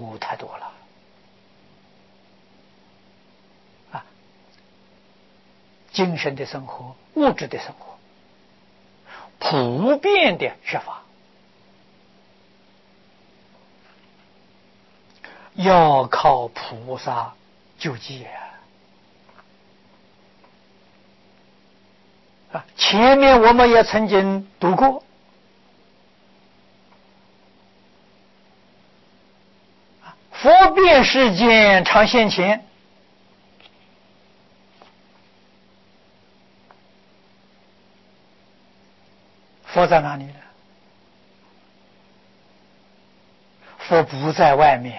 误太多了啊！精神的生活、物质的生活，普遍的缺乏，要靠菩萨救济啊！前面我们也曾经读过，佛遍世间常现前，佛在哪里呢？佛不在外面，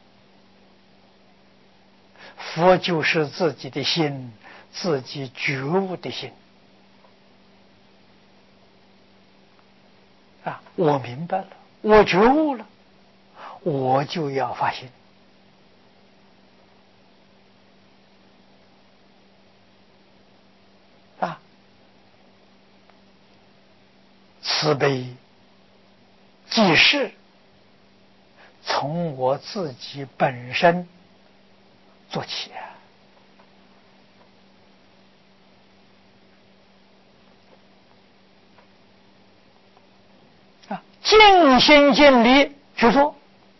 佛就是自己的心，自己觉悟的心啊！我明白了，我觉悟了，我就要发心啊！慈悲济世，从我自己本身做起啊！尽心尽力去做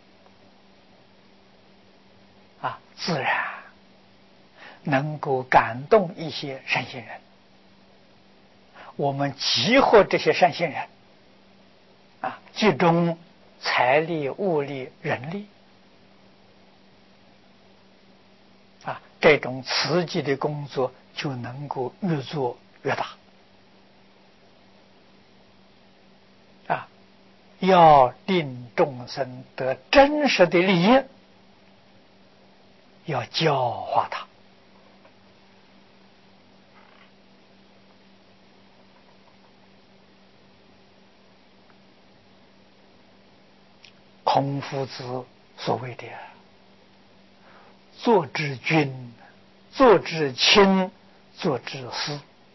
啊，自然能够感动一些善心人。我们集合这些善心人啊，集中财力、物力、人力啊，这种慈济的工作就能够越做越大啊！要令众生得真实的利益，要教化他。孔夫子所谓的做之君，做之亲，做之师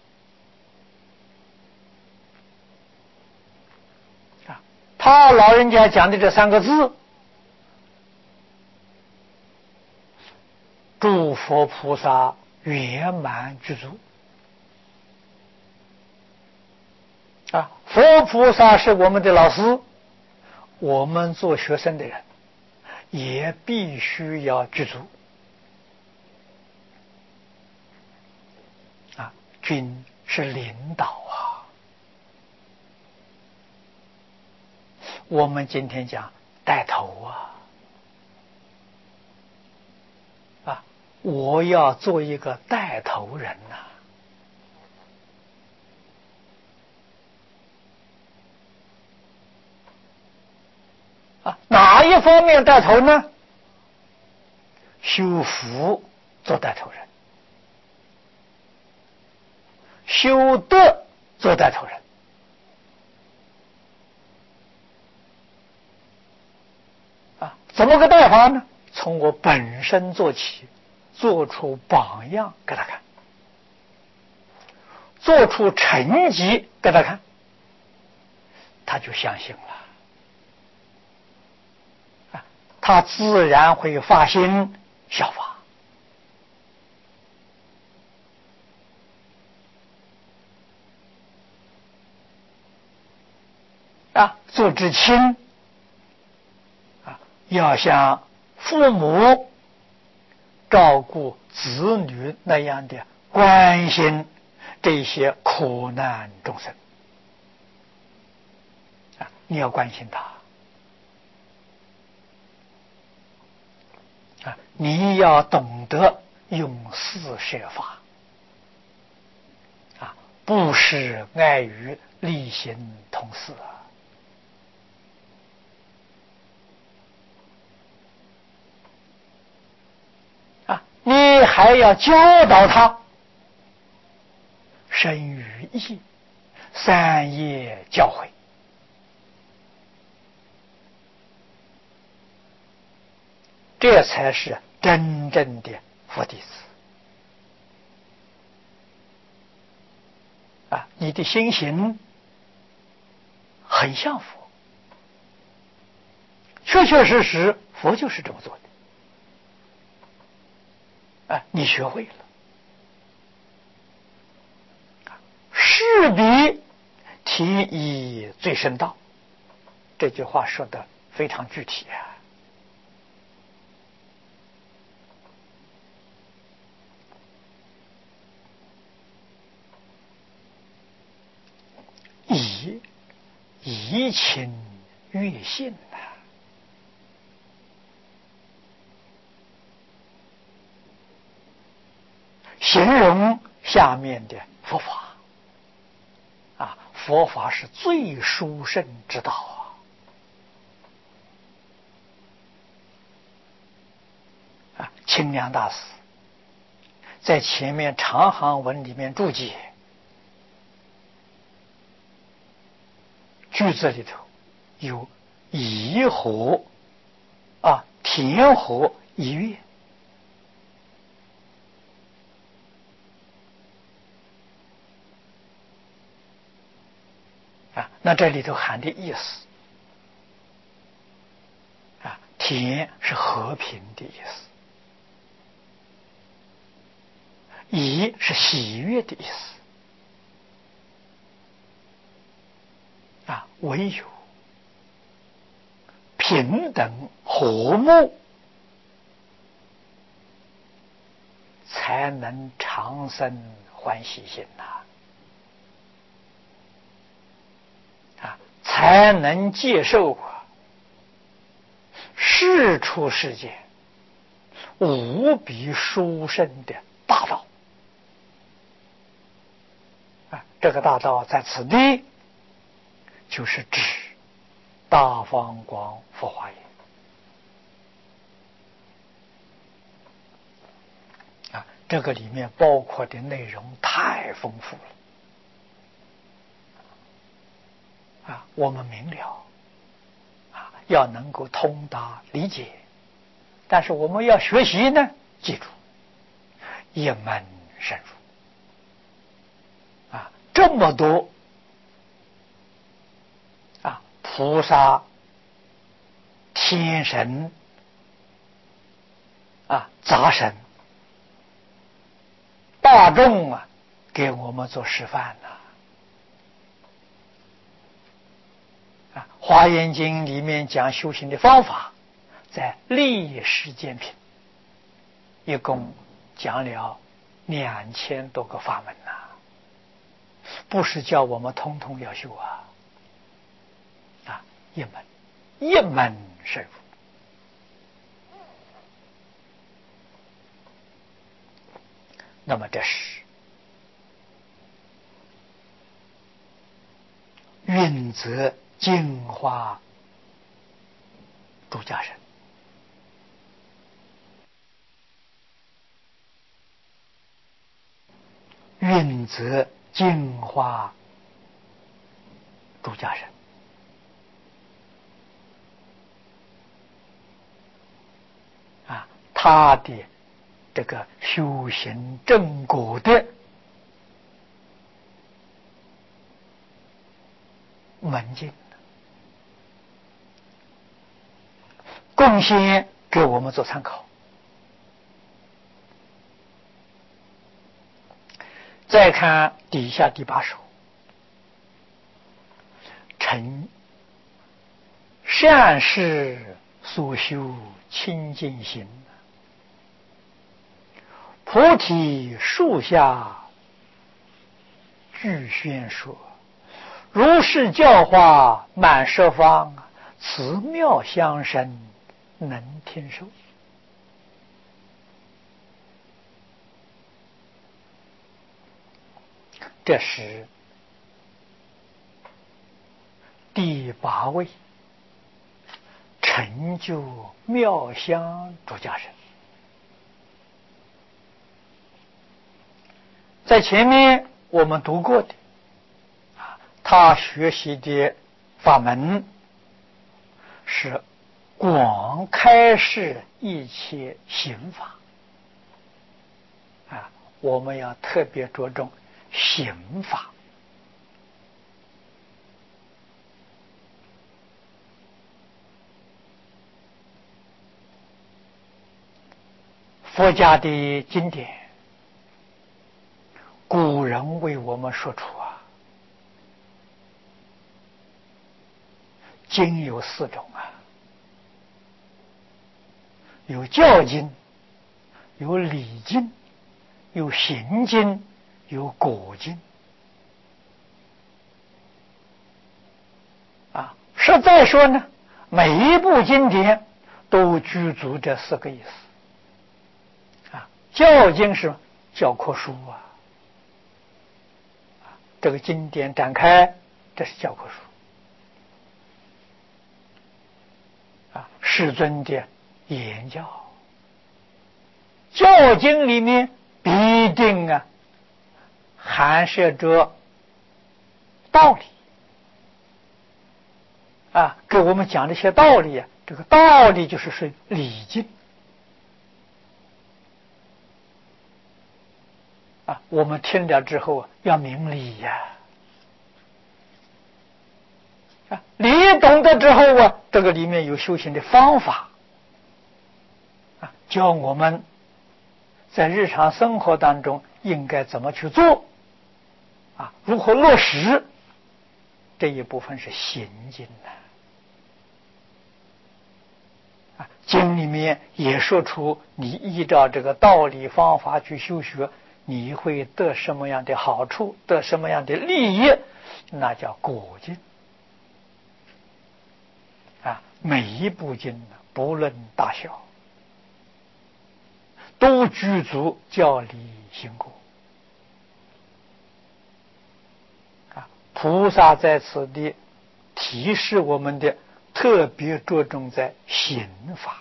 啊，他老人家讲的这三个字，诸佛菩萨圆满具足啊！佛菩萨是我们的老师，我们做学生的人也必须要具足啊！君是领导啊，我们今天讲带头啊，我要做一个带头人呐啊！哪一方面带头呢？修福做带头人，修德做带头人啊！怎么个带法呢？从我本身做起，做出榜样给他看，做出成绩给他看，他就相信了啊！他自然会发心效法啊！做至亲啊，要像父母照顾子女那样的关心这些苦难众生啊！你要关心他啊！你要懂得用四摄法啊，布施、爱语、利行、同事啊！你还要教导他生于义，三业教诲，这才是真正的佛弟子啊！你的心行很像佛，确确实实佛就是这么做的。你学会了，是彼体以最深道，这句话说的非常具体啊。以情悦性呐，形容下面的佛法佛法是最殊胜之道清凉大师在前面长行文里面注解，句子里头有颐和田和一月那这里头含的意思田是和平的意思，颐是喜悦的意思唯有平等和睦，才能长生欢喜心才能接受世出世间无比殊胜的大道这个大道在此地就是指大方广佛华严这个里面包括的内容太丰富了我们明了要能够通达理解，但是我们要学习呢，记住一门深入这么多菩萨天神杂神大众给我们做示范华严经里面讲修行的方法，在历世间品一共讲了2000多个法门不是叫我们通通要修一门深入。那么这是运则净化出家人，运则净化出家人他的这个修行正果的门径贡献给我们做参考。再看底下第8首，成善事所修清净心，菩提树下具宣说，如是教化满十方，此妙相生能听受。这是第8位成就妙香出家人。在前面我们读过的他学习的法门是广开示一切行法我们要特别着重行法佛家的经典，古人为我们说出啊，经有4种啊，有教经，有理经，有行经，有果经。实在说呢，每一部经典都具足这4个意思。教经是教科书啊，这个经典展开，这是教科书。世尊的言教，教经里面必定含摄着道理。给我们讲这些道理这个道理就是礼经。我们听了之后要明理理懂得之后这个里面有修行的方法教我们在日常生活当中应该怎么去做如何落实，这一部分是行经经里面也说出你依照这个道理方法去修学，你会得什么样的好处，得什么样的利益，那叫果经每一部经不论大小，都具足教理行果菩萨在此地提示我们的，特别着重在行法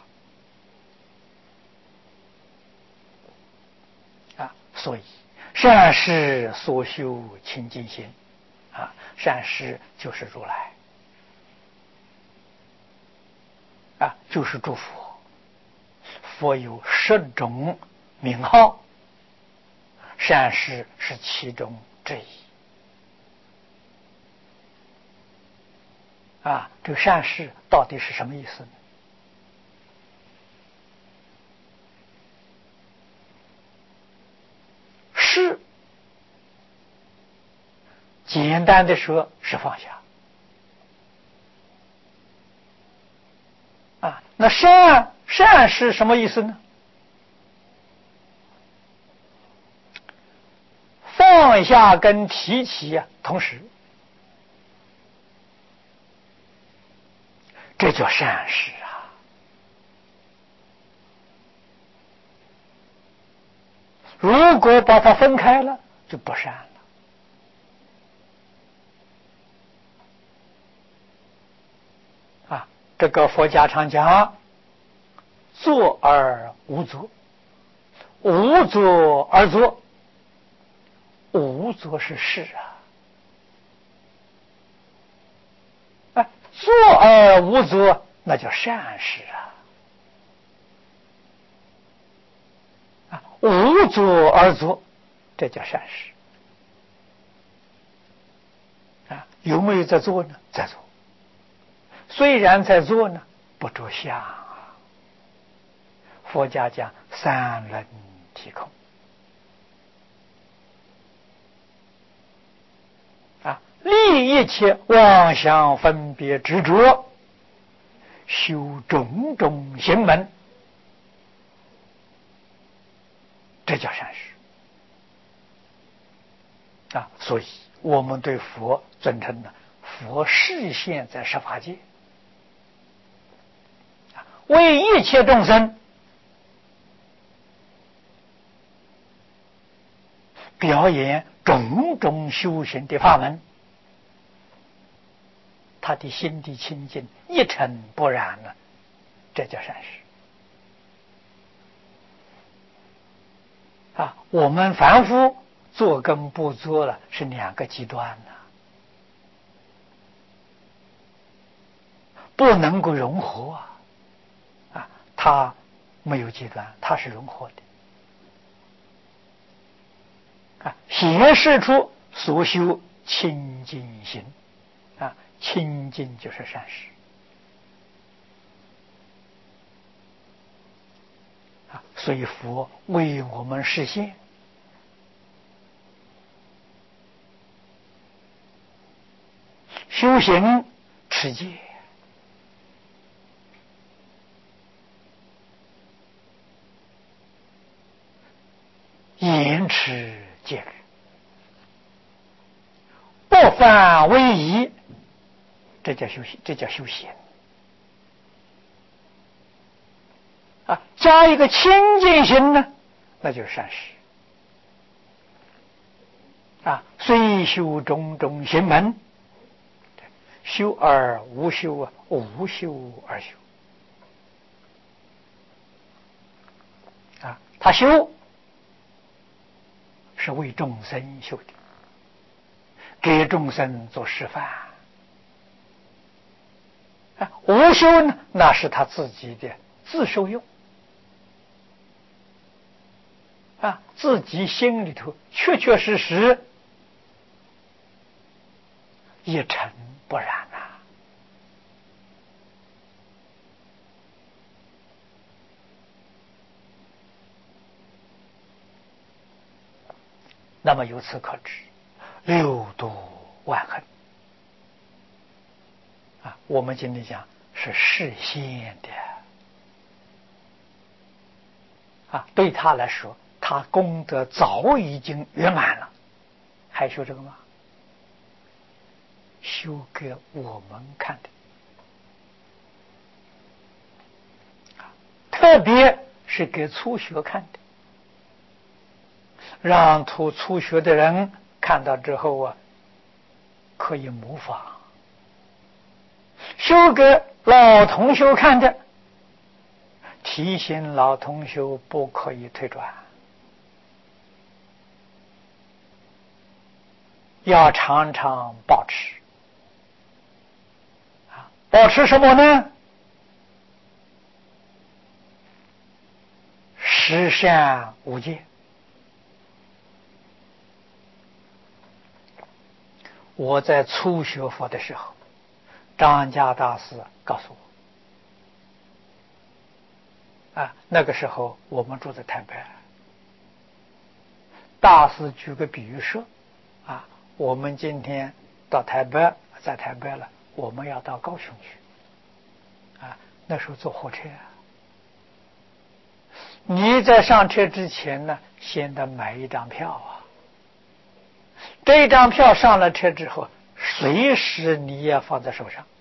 所以善事所修清净心善事就是如来就是诸佛。佛有10种名号，善事是其中之一这个善事到底是什么意思呢？事简单的说是放下那善是什么意思呢？放下跟提起同时，这叫善事如果把它分开了，就不善了这个佛家常讲坐而无作，无作而作，无作是事作而无作那叫善事无作而作，这叫善事有没有在做呢？在做。虽然在做呢，不着相佛家讲三轮体空立一切妄想分别执着，修种种行门，这叫善事所以我们对佛尊称佛示现在十法界为一切众生表演种种修行的法门，他的心地清净一尘不染这叫善事我们凡夫做跟不做了是2个极端不能够融合它没有极端，它是融合的显示出所修清净心清净就是善事随佛为我们实现。修行持戒，严持戒律，不犯威仪，这叫修行，这叫修行。加一个清净心呢，那就是善事。虽修种种行门，修而无修，无修而修。他修是为众生修的，给众生做示范。无修呢，那是他自己的自受用。自己心里头确确实实一尘不染啊。那么由此可知，六度万恒我们今天讲是示现的对他来说，他功德早已经圆满了，还修这个吗？修给我们看的，特别是给初学看的，让初学的人看到之后可以模仿；修给老同修看的，提醒老同修不可以退转，要常常保持。保持什么呢？十善无戒。我在初学佛的时候，张家大师告诉我那个时候我们住在台北，大师举个比喻说我们今天到台北，在台北了，我们要到高雄去那时候坐火车你在上车之前呢，先得买一张票这张票上了车之后，随时你也放在手上，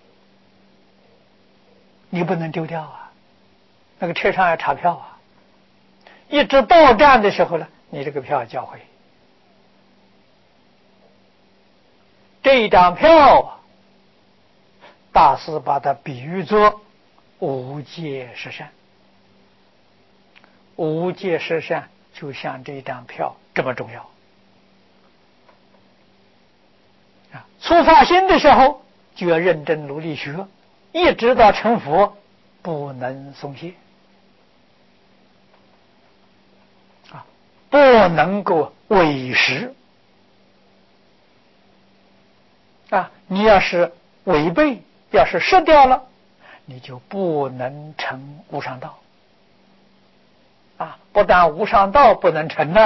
你不能丢掉那个车上要查票一直到站的时候呢，你这个票交回。这一张票大师把它比喻作无戒十善。无戒十善就像这张票这么重要出发心的时候就要认真努力学，一直到成佛不能松懈不能够违失你要是违背，要是失掉了，你就不能成无上道不但无上道不能成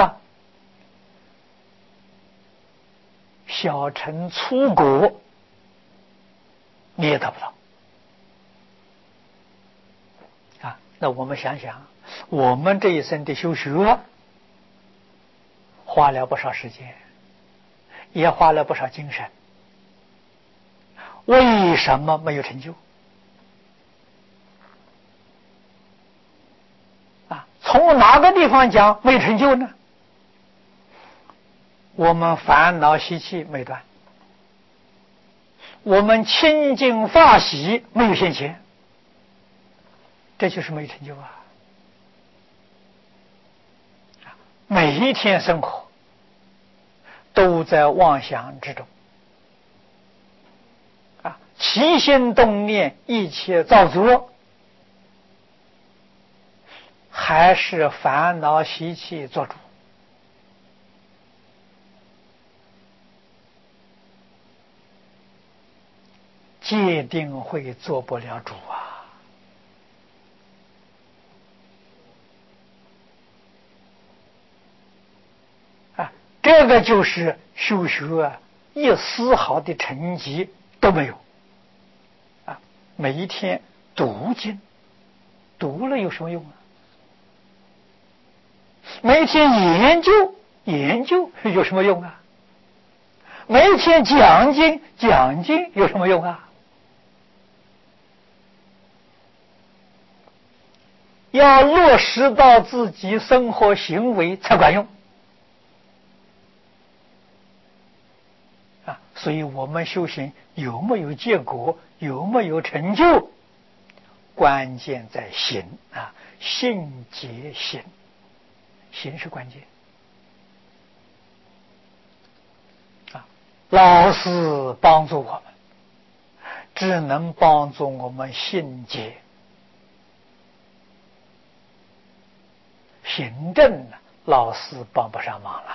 小乘粗果你也得不到那我们想想，我们这一生的修学花了不少时间，也花了不少精神，为什么没有成就从哪个地方讲没有成就呢？我们烦恼习气没断，我们清净法喜没有现前，这就是没有成就每一天生活都在妄想之中起心动念一切造作，还是烦恼习气做主戒定慧做不了主这个就是修学啊，一丝毫的成绩都没有啊！每一天读经，读了有什么用啊？每天研究，研究有什么用啊？每天讲经，讲经有什么用啊？要落实到自己生活行为才管用啊！所以我们修行有没有结果，有没有成就，关键在行啊！信结行，行是关键啊！老师帮助我们，只能帮助我们信结。行政呢，老师帮不上忙了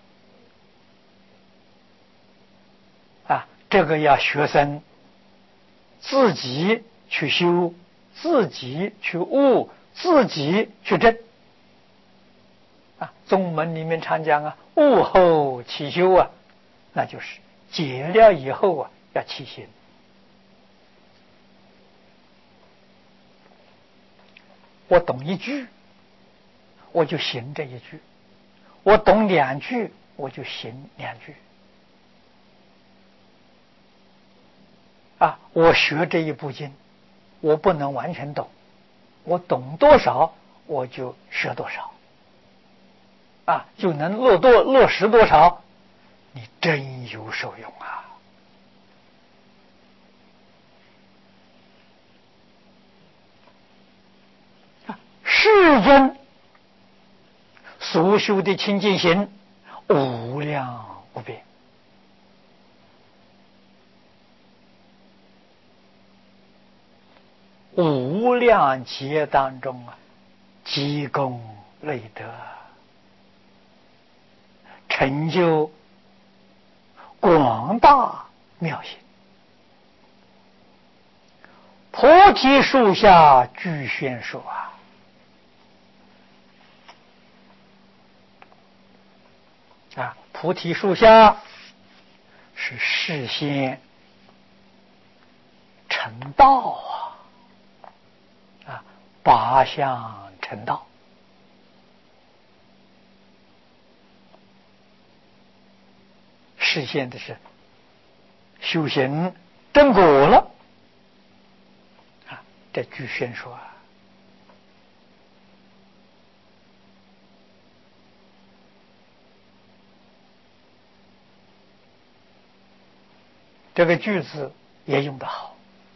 啊！这个要学生自己去修，自己去悟，自己去证啊！宗门里面常讲啊，悟后起修啊，那就是解了以后啊，要起行。我懂一句，我就行这一句；我懂两句，我就行两句。啊，我学这一部经，我不能完全懂，我懂多少我就学多少，啊，就能落实多少，你真有受用啊！世尊所修的清净行，无量无边。无量劫当中啊，积功累德，成就广大妙行。菩提树下具宣说啊！菩提树下是事先成道啊，八相成道。实现的是修行正果了啊！这具宣说啊，这个句子也用得好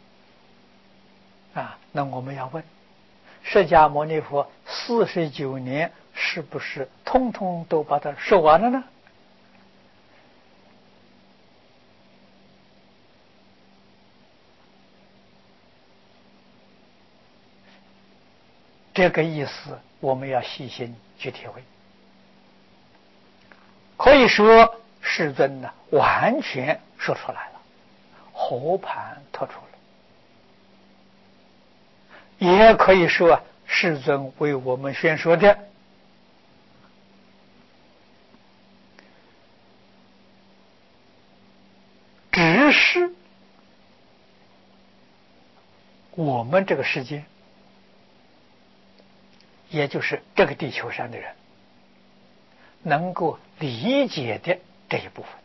啊。那我们要问，释迦牟尼佛49年是不是通通都把它说完了呢？这个意思我们要细心去体会。可以说世尊呢完全说出来了，和盘托出了。也可以说世尊为我们宣说的只是我们这个世界，也就是这个地球上的人能够理解的这一部分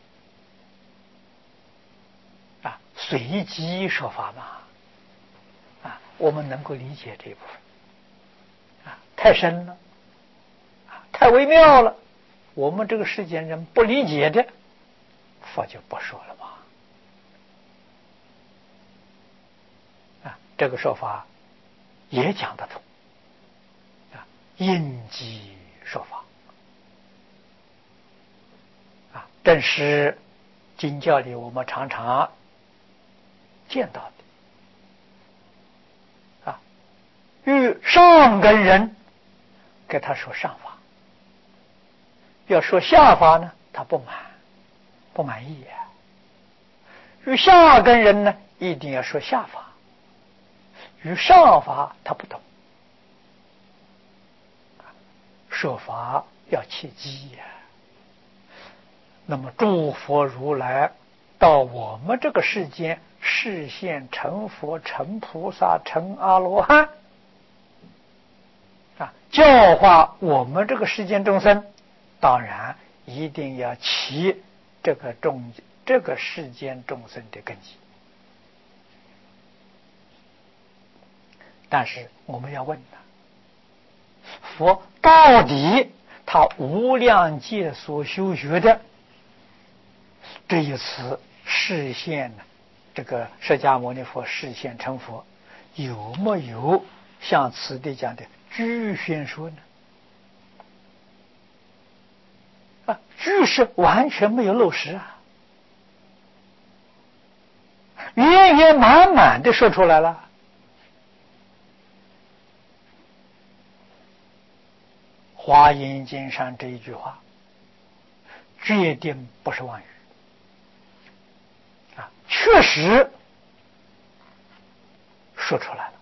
啊，随机说法嘛啊，我们能够理解这一部分啊，太深了啊，太微妙了，我们这个世间人不理解的，佛就不说了嘛啊，这个说法也讲得通啊，应机说法啊，正是经教里我们常常见到的啊，与上根人给他说上法，要说下法呢，他不满意呀。与下根人呢，一定要说下法，与上法他不懂，说法要切记呀。 那么诸佛如来到我们这个世间示现成佛、成菩萨、成阿罗汉教化我们这个世间众生，当然一定要起这个世间众生的根基。但是我们要问他，佛到底他无量劫所修学的这一次示现呢？这个释迦牟尼佛示现成佛，有没有像此地讲的具宣说呢？具是完全没有漏失圆圆满满的说出来了。华严经上这一句话决定不是妄语确实说出来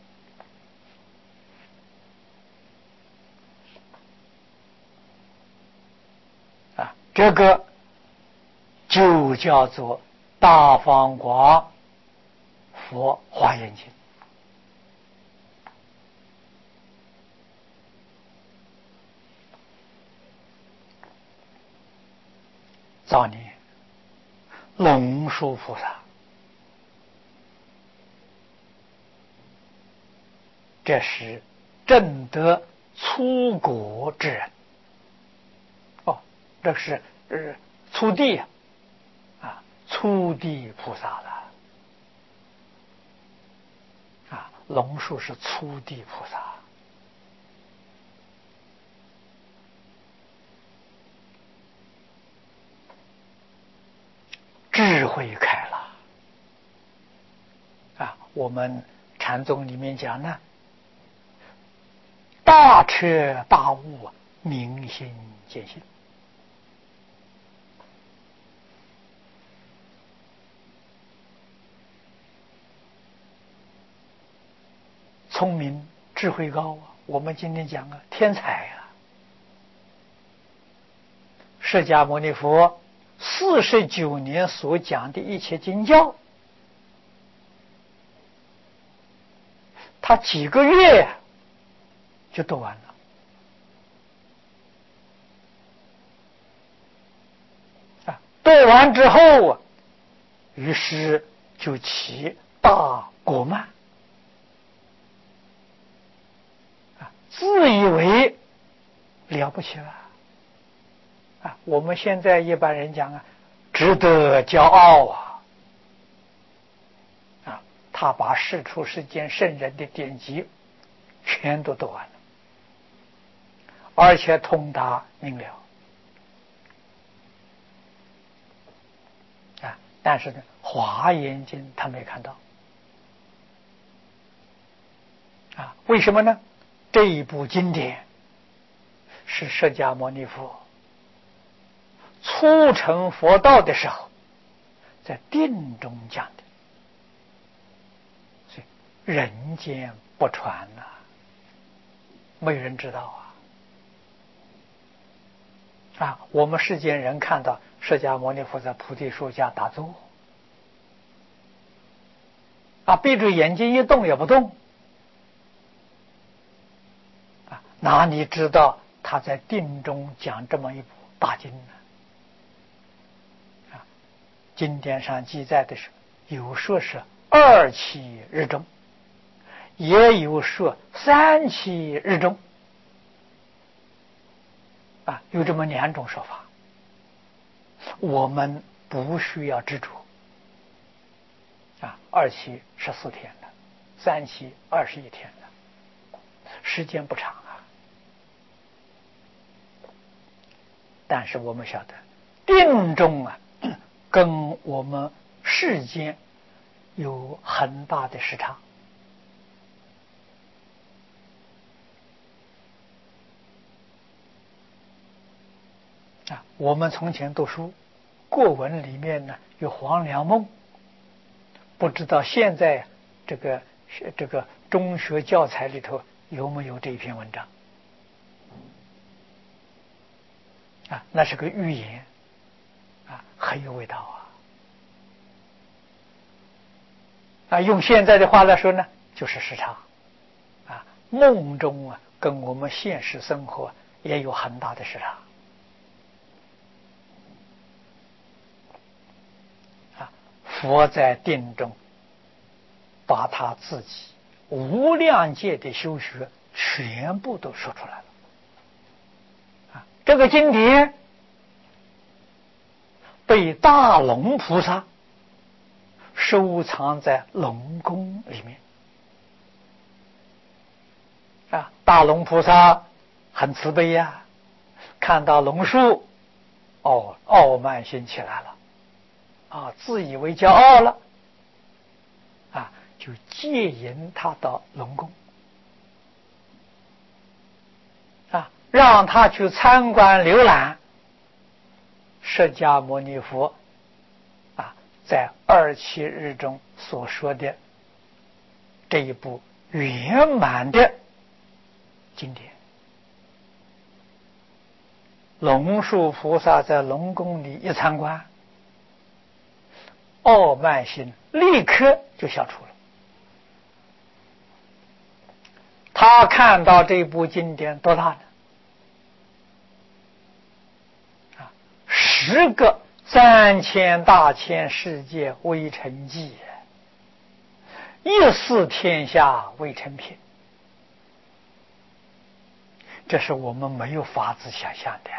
了这个就叫做大方广佛华严经。早年龙树菩萨，这是正得初果之人。这是初地初地菩萨了龙树是初地菩萨。智慧开了我们禅宗里面讲呢，大彻大悟，明心见性。聪明智慧高我们今天讲天才释迦牟尼佛49年所讲的一切经教，他几个月就读完了读完之后于是就起大果慢自以为了不起了我们现在一般人讲值得骄傲他把世出世间圣人的典籍全都读完了，而且通达明了但是呢，华严经他没看到为什么呢？这一部经典是释迦牟尼佛初成佛道的时候在定中讲的，所以人间不传没有人知道我们世间人看到释迦牟尼佛在菩提树下打坐闭着眼睛一动也不动哪里知道他在定中讲这么一部大经呢？经典上记载的是有说是2期日中，也有说3期日中有这么2种说法，我们不需要执着2期14天的，3期21天的，时间不长但是我们晓得定中跟我们世间有很大的时差我们从前读书过文里面呢有黄粱梦，不知道现在这个中学教材里头有没有这一篇文章那是个寓言很有味道用现在的话来说呢，就是时差梦中跟我们现实生活也有很大的时差佛在定中把他自己无量界的修学全部都说出来了这个经典被大龙菩萨收藏在龙宫里面大龙菩萨很慈悲看到龙树傲慢心起来了自以为骄傲了就接引他到龙宫让他去参观浏览释迦牟尼佛在27日中所说的这一部圆满的经典。龙树菩萨在龙宫里一参观，傲慢心立刻就消除了。他看到这部经典多大呢？10个3000大千世界微尘际，14天下微尘品，这是我们没有法子想象的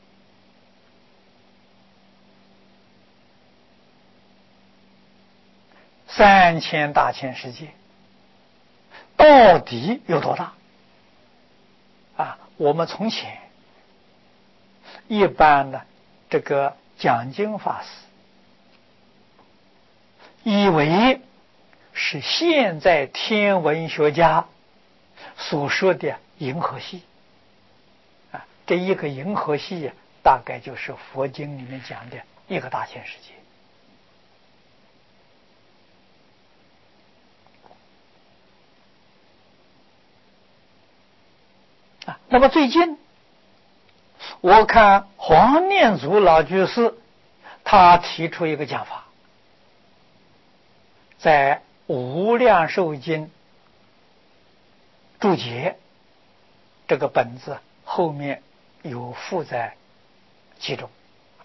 3000大千世界到底有多大我们从前一般的这个讲经法师以为是现在天文学家所说的银河系这一个银河系大概就是佛经里面讲的一个大千世界那么最近我看黄念祖老居士他提出一个讲法，在无量寿经注解这个本子后面有附在其中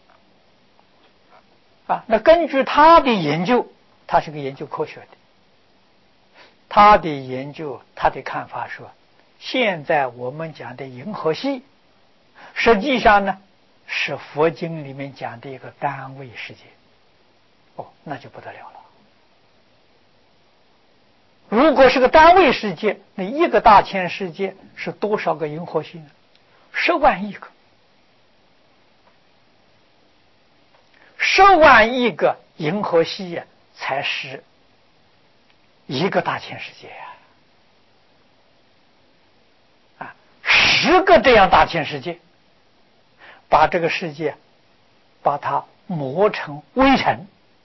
那根据他的研究，他是个研究科学的，他的研究他的看法说，现在我们讲的银河系实际上呢是佛经里面讲的一个单位世界那就不得了了。如果是个单位世界，那一个大千世界是多少个银河系呢？10万亿个，10万亿个银河系才是一个大千世界10个这样大千世界，把这个世界把它磨成微尘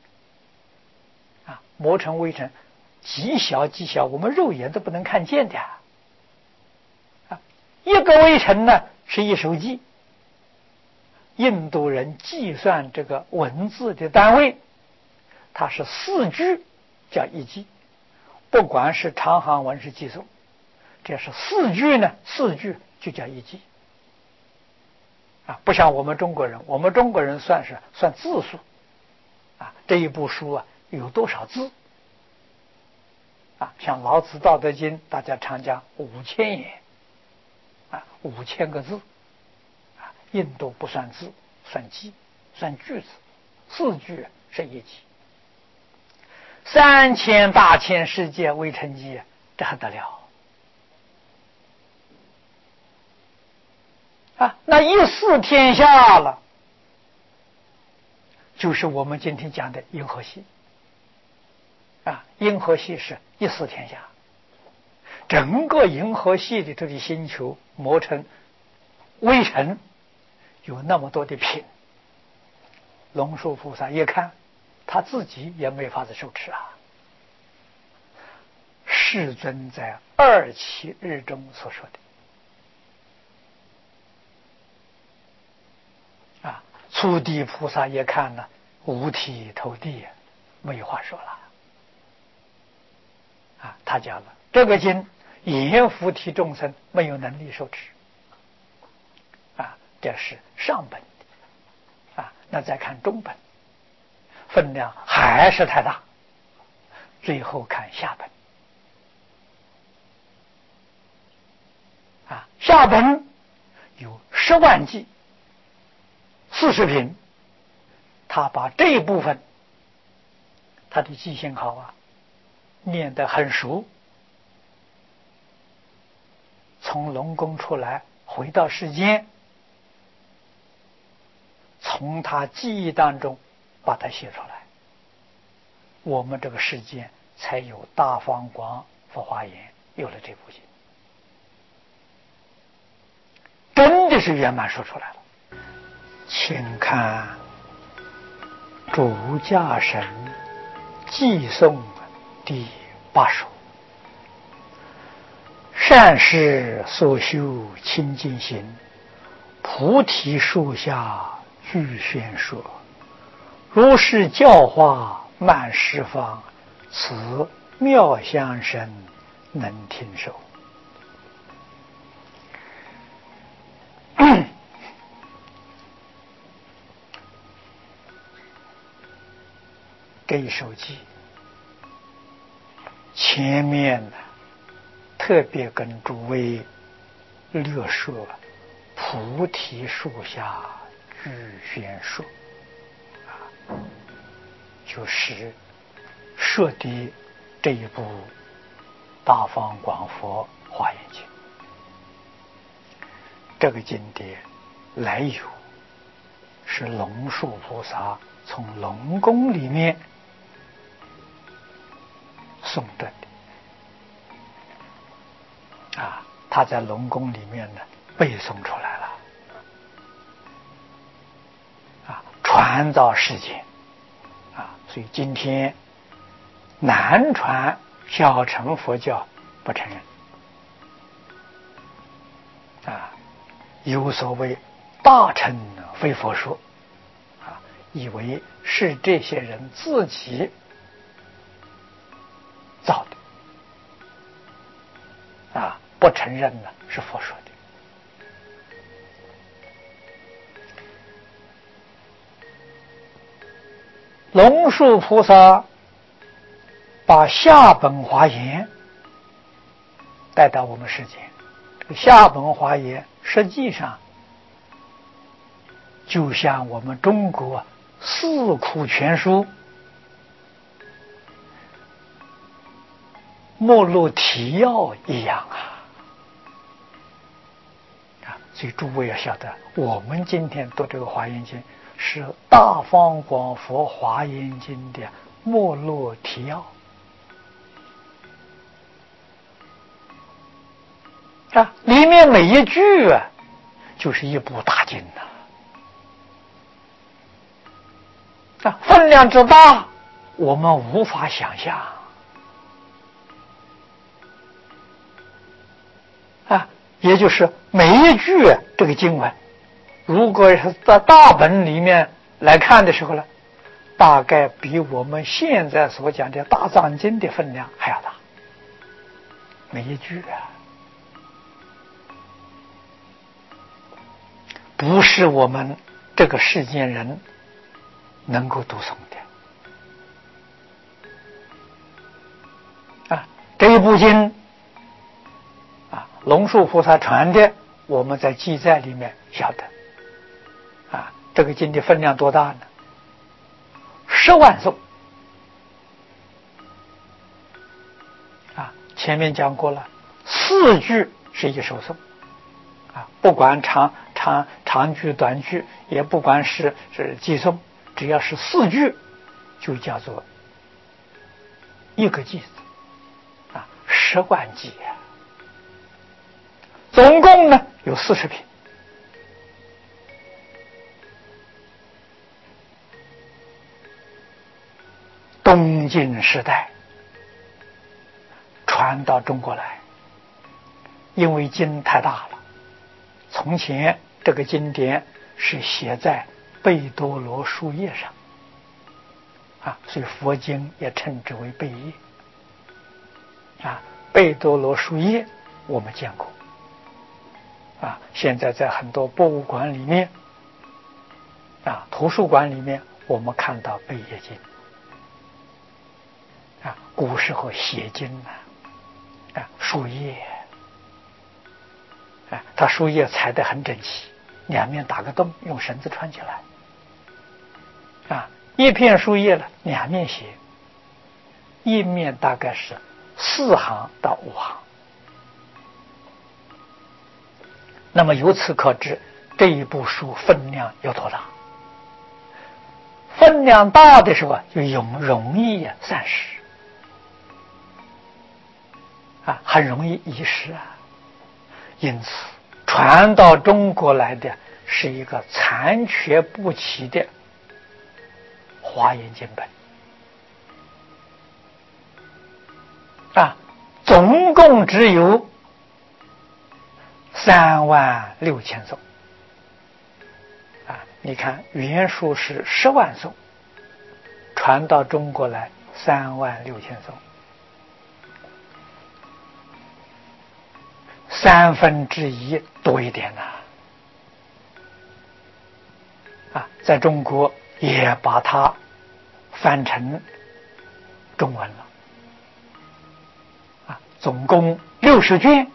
磨成微尘，极小极小，我们肉眼都不能看见的一个微尘呢是1手计。印度人计算这个文字的单位，它是4句叫1计，不管是长行文是计数，这是4句呢，4句就叫1计不像我们中国人，我们中国人算字数这一部书有多少字像老子道德经大家常讲5000言5000个字印度不算字，算计，算句子，4句是1计，3000大千世界微尘计这还得了那14天下了，就是我们今天讲的银河系银河系是14天下，整个银河系里头的星球磨成微尘，有那么多的品。龙树菩萨一看，他自己也没法子受持世尊在27日中所说的初地菩萨也看了，五体投地，没话说了。他讲了，这个经言菩提众生没有能力受持，这是上本的，那再看中本，分量还是太大，最后看下本，下本有10万偈，40品，他把这一部分，他的记性好念得很熟，从龙宫出来回到世间，从他记忆当中把它写出来，我们这个世间才有大方广佛华严，有了这部经，真的是圆满说出来了。请看主驾神偈颂第8首，善事所修清净心，菩提树下具宣说，如是教化满十方，此妙相身能听受。这一首偈前面特别跟诸位略说菩提树下具宣说，就是说的这一部大方广佛华严经。这个经典来由是龙树菩萨从龙宫里面诵得的，他在龙宫里面背诵出来了，传到世间，所以今天南传小乘佛教不承认，有所谓大乘非佛说，以为是这些人自己造的，不承认是佛说的。龙树菩萨把下本华严带到我们世间，这个下本华严实际上就像我们中国四库全书目录提要一样所以诸位要晓得，我们今天读这个华严经是大方广佛华严经的目录提要里面每一句就是一部大经分量之大我们无法想象也就是每一句这个经文，如果是在大本里面来看的时候大概比我们现在所讲的大藏经的分量还要大，每一句不是我们这个世间人能够读诵的这一部经龙树菩萨传的，我们在记载里面晓得这个经的分量多大呢？10万颂前面讲过了，4句是一首颂不管长句短句，也不管是偈颂，只要是4句就叫做一个偈子10万偈总共有40品。东晋时代传到中国来，因为经太大了，从前这个经典是写在贝多罗树叶上所以佛经也称之为贝叶贝多罗树叶我们见过现在在很多博物馆里面图书馆里面我们看到贝叶经古时候写经树叶它树叶裁得很整齐，两面打个洞，用绳子穿起来一片树叶呢两面写，一面大概是4行到5行。那么由此可知这一部书分量有多大，分量大的时候就容易散失很容易遗失因此传到中国来的是一个残缺不齐的华严经本总共只有36000颂你看原书是10万颂，传到中国来36000颂1/3多一点在中国也把它翻成中文了总共60卷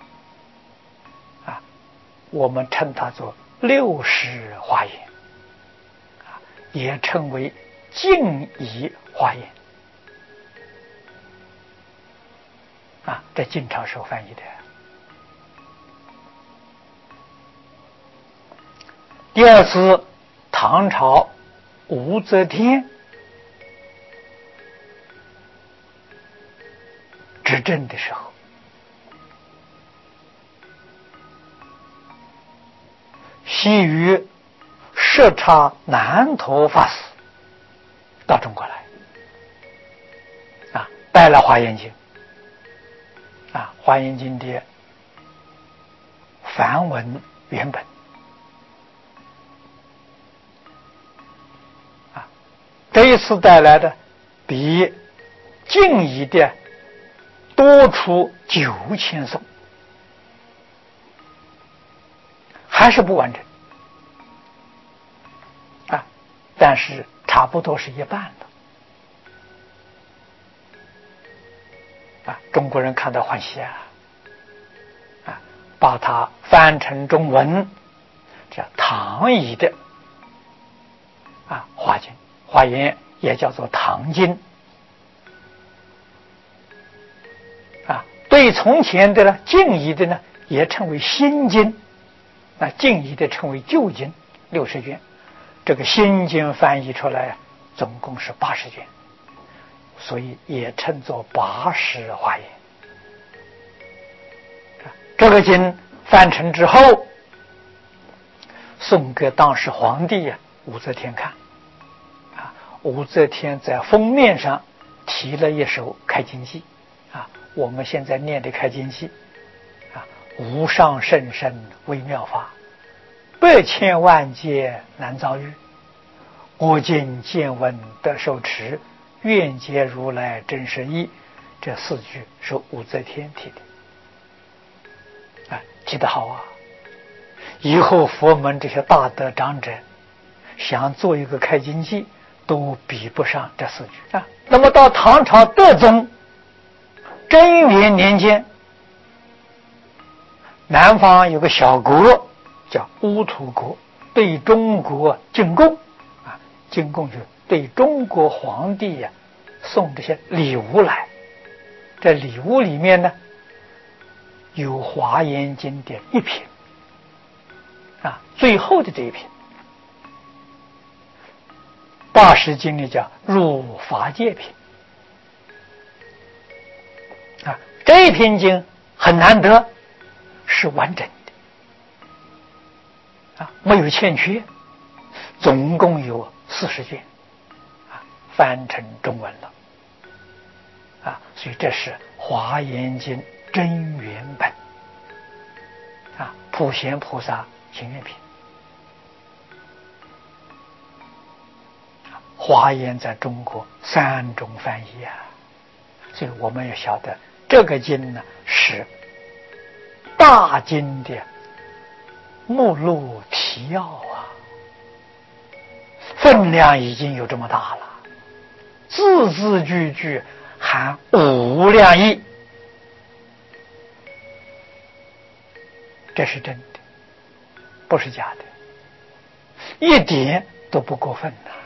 我们称它做60华严也称为净仪华严在晋朝时候翻译的。第二次唐朝武则天执政的时候，西域摄察南陀法师到中国来带了华严经华严经的梵文原本这一次带来的比净仪的多出9000颂，还是不完整但是差不多是一半了中国人看到欢喜把它翻成中文，叫唐仪的华经，华严也叫做唐经对从前的呢净仪的呢也称为新经净仪的称为旧经60卷，这个新经翻译出来总共是80卷，所以也称作80华严这个经翻成之后送给当时皇帝武则天看武则天在封面上提了一首开经偈我们现在念的开经偈无上甚深微妙法百千万劫难遭遇我今见闻得受持愿解如来真实义这4句是武则天提的提得好以后佛门这些大德长者想做一个开经偈都比不上这4句那么到唐朝德宗贞元年间，南方有个小国叫乌土国，对中国进贡进贡就是对中国皇帝送这些礼物来，这礼物里面呢有华严经的一品最后的这一品80经里叫入法界品这一品经很难得，是完整的没有欠缺，总共有40卷翻成中文了所以这是华严经真原本普贤菩萨行愿品华严在中国3种翻译啊，所以我们要晓得这个经呢是大经的目录提要啊，分量已经有这么大了，字字句句含无量义，这是真的，不是假的，一点都不过分呐。